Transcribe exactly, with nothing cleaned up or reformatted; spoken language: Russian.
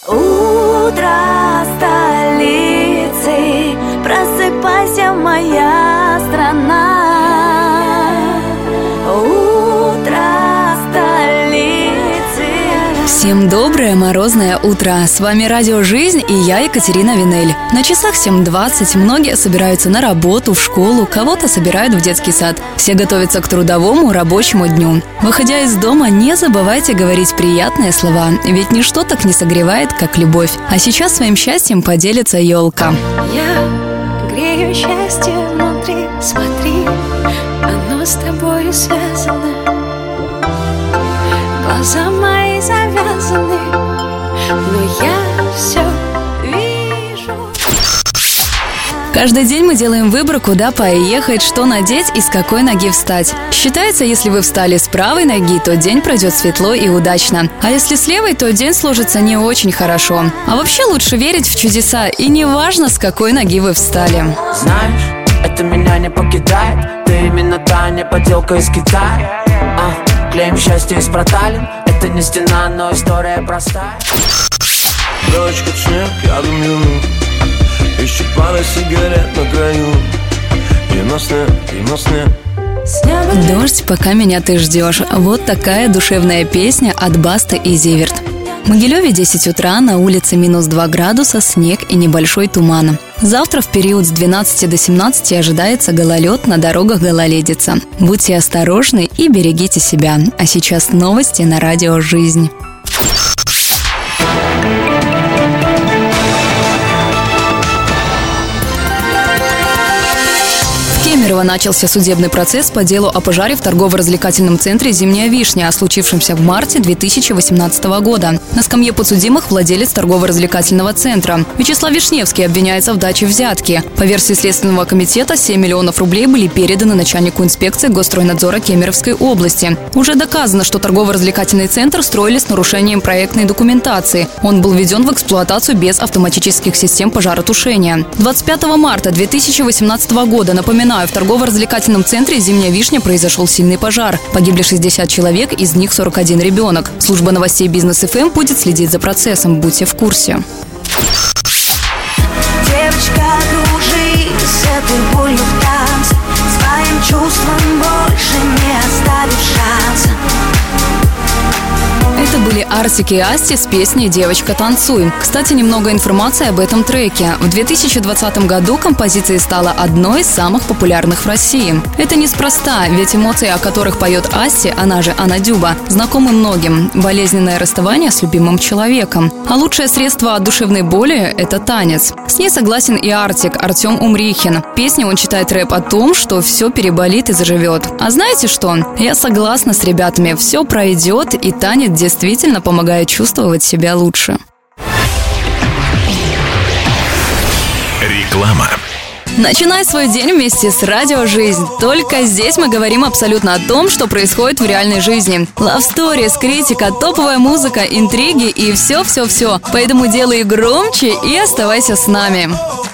Утро столицы, просыпайся, моя страна. Утро столицы. Всем доброе морозное утро. С вами Радио Жизнь и я, Екатерина Винель. На часах семь двадцать, многие собираются на работу, в школу, кого-то собирают в детский сад. Все готовятся к трудовому рабочему дню. Выходя из дома, не забывайте говорить приятные слова, ведь ничто так не согревает, как любовь. А сейчас своим счастьем поделится елка. Я грею счастье внутри, смотри, оно с тобою связано. Глаза мои завязаны, но я все вижу. Каждый день мы делаем выбор, куда поехать, что надеть и с какой ноги встать. Считается, если вы встали с правой ноги, то день пройдет светло и удачно. А если с левой, то день сложится не очень хорошо. А вообще лучше верить в чудеса, и не важно, с какой ноги вы встали. Знаешь, это меня не покидает. Ты именно та не поделка из Китая. а, Клеим счастье из проталин. Это не стена, но история простая. Девочка снег, я дымлю. Ищет пара сигарет на краю. И на сне, и на сне. «Дождь, пока меня ты ждешь». Вот такая душевная песня от Басты и Зиверт. В Могилеве десять утра, на улице минус два градуса, снег и небольшой туман. Завтра в период с двенадцати до семнадцати ожидается гололед, на дорогах гололедица. Будьте осторожны и берегите себя. А сейчас новости на Радио Жизнь. В Кемерово начался судебный процесс по делу о пожаре в торгово-развлекательном центре «Зимняя вишня», случившемся в марте две тысячи восемнадцатого года. На скамье подсудимых владелец торгово-развлекательного центра. Вячеслав Вишневский обвиняется в даче взятки. По версии Следственного комитета, семь миллионов рублей были переданы начальнику инспекции Госстройнадзора Кемеровской области. Уже доказано, что торгово-развлекательный центр строили с нарушением проектной документации. Он был введен в эксплуатацию без автоматических систем пожаротушения. двадцать пятого марта две тысячи восемнадцатого года, напоминаю, в торгово-развлекательном центре «Зимняя вишня» произошел сильный пожар. Погибли шестьдесят человек, из них сорок один ребенок. Служба новостей «Бизнес-ФМ» будет следить за процессом. Будьте в курсе. Девочка, кружи с этой болью в танце, своим чувством больше не оставив шанса. Это были Арсик и Асти с песней «Девочка, танцуй». Кстати, немного информации об этом треке. В две тысячи двадцатом году композиция стала одной из самых популярных в России. Это неспроста, ведь эмоции, о которых поет Асти, она же Анна Дюба, знакомы многим. Болезненное расставание с любимым человеком. А лучшее средство от душевной боли – это танец. С ней согласен и Артик, Артем Умрихин. В песне он читает рэп о том, что все переболит и заживет. А знаете что? Я согласна с ребятами. Все пройдет, и танец действительно действительно помогает чувствовать себя лучше. Реклама. Начинай свой день вместе с Радио Жизнь. Только здесь мы говорим абсолютно о том, что происходит в реальной жизни. Love stories, критика, топовая музыка, интриги и все-все-все. Поэтому делай громче и оставайся с нами.